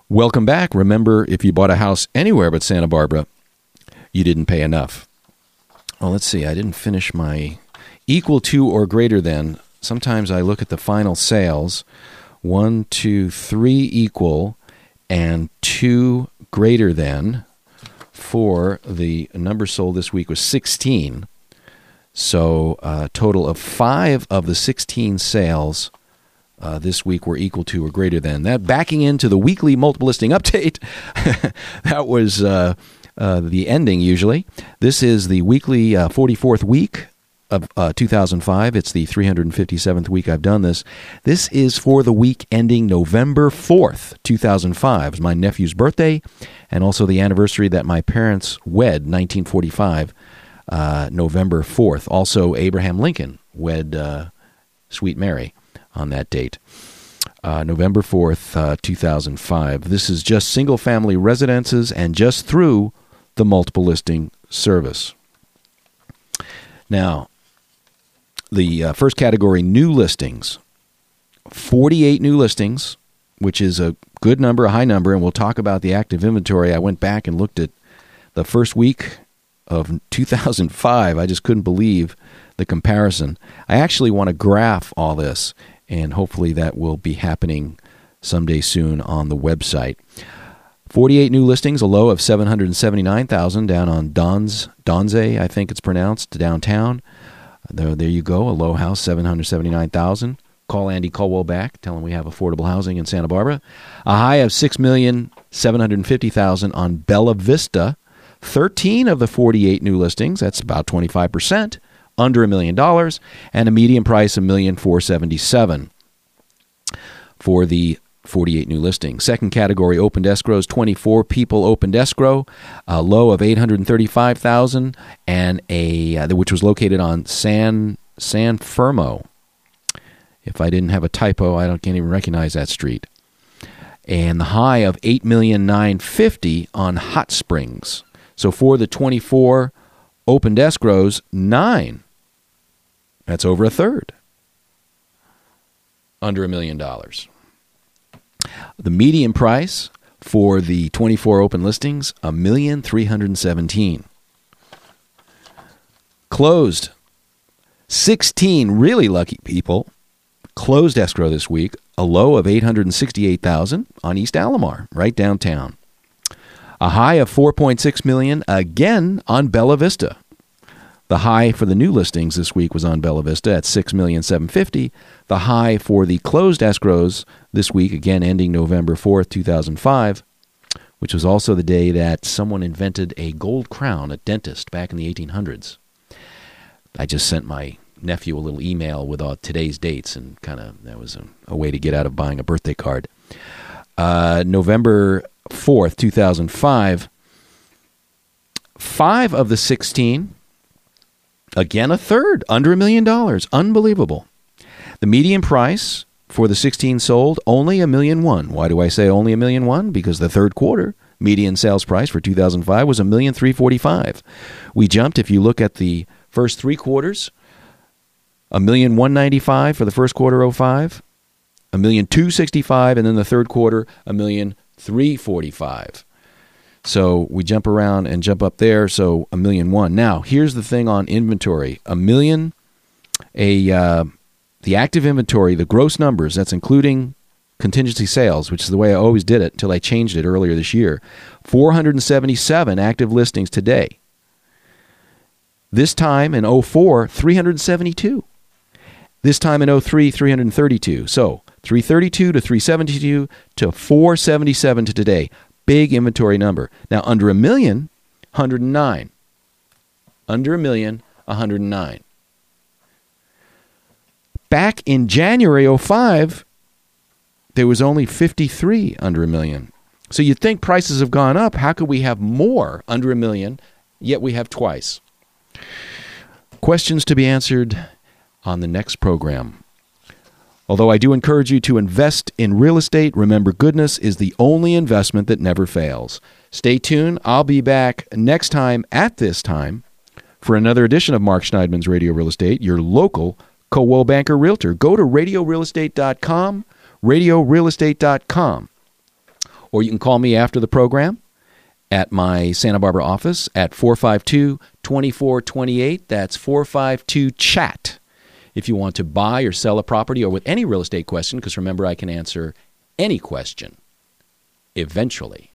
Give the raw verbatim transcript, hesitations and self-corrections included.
Welcome back. Remember, if you bought a house anywhere but Santa Barbara, you didn't pay enough. Well, let's see. I didn't finish my equal to or greater than. Sometimes I look at the final sales. One, two, three equal, and two greater than. For the number sold this week was sixteen. So a total of five of the sixteen sales Uh, this week were equal to or greater than. That backing into the weekly multiple listing update, that was uh, uh, the ending usually. This is the weekly uh, forty-fourth week of uh, two thousand five. It's the three hundred fifty-seventh week I've done this. This is for the week ending November fourth, two thousand five. It's my nephew's birthday and also the anniversary that my parents wed, nineteen forty-five, uh, November fourth. Also, Abraham Lincoln wed uh, Sweet Mary on that date, uh, November fourth, uh, two thousand five. This is just single-family residences and just through the multiple listing service. Now, the uh, first category, new listings, forty-eight new listings, which is a good number, a high number, and we'll talk about the active inventory. I went back and looked at the first week of two thousand five. I just couldn't believe the comparison. I actually want to graph all this, and hopefully that will be happening someday soon on the website. forty-eight new listings, a low of seven hundred seventy-nine thousand down on Don's, Donze, I think it's pronounced, downtown. There, there you go, a low house, seven hundred seventy-nine thousand. Call Andy Colwell back, tell him we have affordable housing in Santa Barbara. A high of six million seven hundred fifty thousand on Bella Vista. thirteen of the forty-eight new listings, that's about twenty-five percent. Under a million dollars, and a median price of one million four hundred seventy-seven thousand for the forty-eight new listings. Second category, opened escrows, twenty-four people opened escrow, a low of eight hundred thirty-five thousand, and a uh, which was located on San San Fermo. If I didn't have a typo, I don't can't even recognize that street. And the high of eight million nine hundred fifty thousand on Hot Springs. So for the twenty-four opened escrows, nine. That's over a third. Under a million dollars. The median price for the twenty-four open listings, one million three hundred seventeen thousand. Closed. sixteen really lucky people closed escrow this week, a low of eight hundred sixty-eight thousand on East Alomar, right downtown. A high of four point six million dollars again on Bella Vista. The high for the new listings this week was on Bella Vista at six million seven hundred fifty thousand. The high for the closed escrows this week, again ending November fourth, two thousand five, which was also the day that someone invented a gold crown, a dentist, back in the eighteen hundreds. I just sent my nephew a little email with uh, today's dates, and kind of that was a, a way to get out of buying a birthday card. Uh, November fourth, two thousand five, five of the sixteen, again a third, under a million dollars. Unbelievable. The median price for the sixteen sold, only a million one. Why do I say only a million one? Because the third quarter median sales price for two thousand five was a million three forty-five. We jumped, if you look at the first three quarters, a million one ninety-five for the first quarter oh five, a million two sixty-five, and then the third quarter a million three forty-five. So we jump around and jump up there, so a million one. Now, here's the thing on inventory. A million, a uh, the active inventory, the gross numbers, that's including contingency sales, which is the way I always did it until I changed it earlier this year. four hundred seventy-seven active listings today. This time in oh four, three hundred seventy-two. This time in oh three, three hundred thirty-two. So three thirty-two to three seventy-two to four seventy-seven to today. Big inventory number. Now, under a million, one hundred nine. Under a million, one hundred nine. Back in January oh five, there was only fifty-three under a million. So you'd think prices have gone up. How could we have more under a million, yet we have twice? Questions to be answered on the next program. Although I do encourage you to invest in real estate, remember, goodness is the only investment that never fails. Stay tuned. I'll be back next time at this time for another edition of Mark Schneidman's Radio Real Estate, your local Coldwell Banker Realtor. Go to radio real estate dot com, radio real estate dot com, or you can call me after the program at my Santa Barbara office at four five two, two four two eight. That's four five two, chat. If you want to buy or sell a property or with any real estate question, because remember, I can answer any question eventually.